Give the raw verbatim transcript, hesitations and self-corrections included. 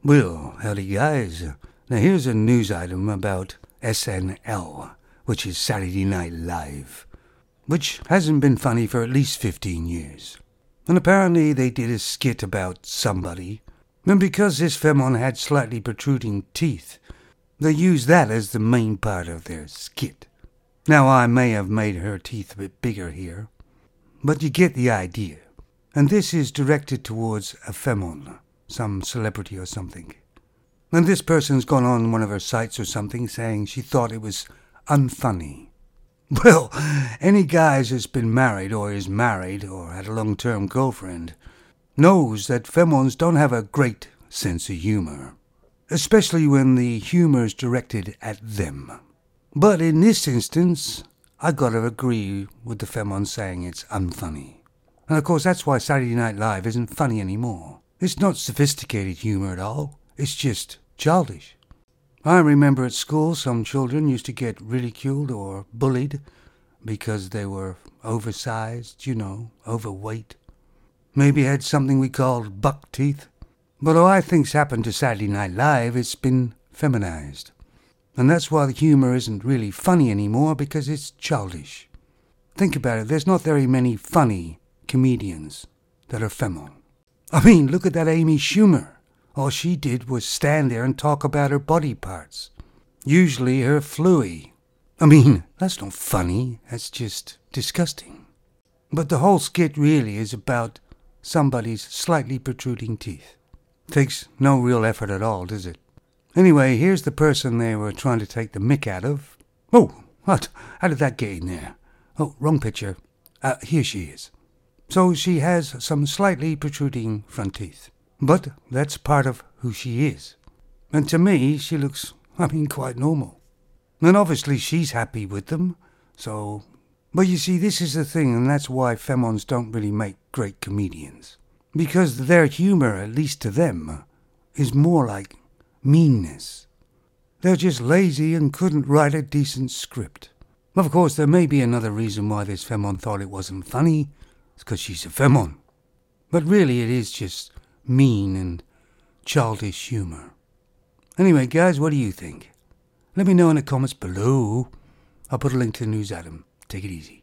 Well, howdy guys. Now here's a news item about S N L, which is Saturday Night Live, which hasn't been funny for at least fifteen years. And apparently they did a skit about somebody, and because this femon had slightly protruding teeth, they used that as the main part of their skit. Now I may have made her teeth a bit bigger here, but you get the idea. And this is directed towards a femon, some celebrity or something. And this person's gone on one of her sites or something saying she thought it was unfunny. Well, any guys that's been married or is married or had a long-term girlfriend knows that femons don't have a great sense of humor, especially when the humor is directed at them. But in this instance, I gotta agree with the femon saying it's unfunny. And of course that's why Saturday Night Live isn't funny anymore. It's not sophisticated humor at all. It's just childish. I remember at school some children used to get ridiculed or bullied because they were oversized, you know, overweight. Maybe had something we called buck teeth. But all I think's happened to Saturday Night Live, it's been feminized. And that's why the humor isn't really funny anymore, because it's childish. Think about it, there's not very many funny comedians that are femon. I mean, look at that Amy Schumer. All she did was stand there and talk about her body parts. Usually her flooey. I mean, that's not funny, that's just disgusting. But the whole skit really is about somebody's slightly protruding teeth. Takes no real effort at all, does it? Anyway, here's the person they were trying to take the mick out of. Oh, what? How did that get in there? Oh, wrong picture. Uh, here she is. So she has some slightly protruding front teeth. But that's part of who she is. And to me, she looks, I mean, quite normal. And obviously she's happy with them, so... But you see, this is the thing, and that's why femons don't really make great comedians. Because their humor, at least to them, is more like meanness. They're just lazy and couldn't write a decent script. Of course, there may be another reason why this femon thought it wasn't funny. It's because she's a femon. But really, it is just mean and childish humor. Anyway, guys, what do you think? Let me know in the comments below. I'll put a link to the news item. Take it easy.